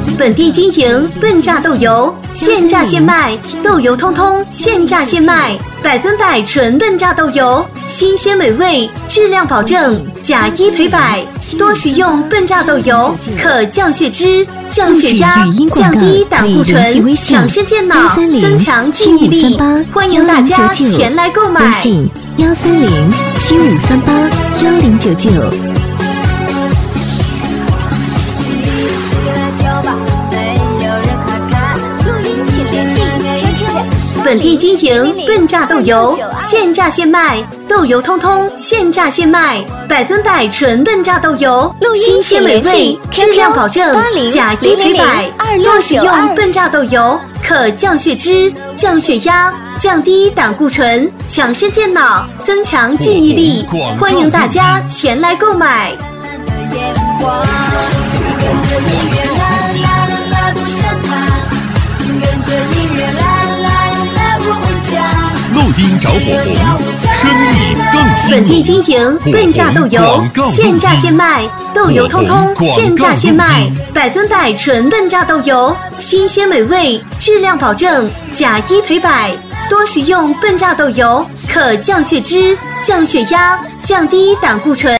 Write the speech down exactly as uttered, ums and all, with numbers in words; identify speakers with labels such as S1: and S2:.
S1: 本地经营笨榨豆油，现榨现卖，豆油通通现榨现卖，百分百纯笨榨豆油，新鲜美味，质量保证，假一赔百。多食用笨榨豆油，可降血脂、降血压、降低胆固醇、强身健脑、增强记忆力。欢迎大家前来购买。
S2: 微信幺三零七五三八幺零九九。
S1: 本地经营笨榨豆油，现榨现卖，豆油通通现榨现卖，百分百纯笨榨豆油，新鲜美味，质量保证，假一赔百。多食用笨榨豆油，可降血脂、降血压、降低胆固醇、强身健脑、增强记忆力。欢迎大家前来购买。
S3: 录音找火红，生意更吸引。
S1: 本地经营笨榨豆油，现榨现卖，豆油通通现榨现卖，百分百纯笨榨豆油，新鲜美味，质量保证，假一赔百。多食用笨榨豆油，可降血脂、降血压、降低胆固醇。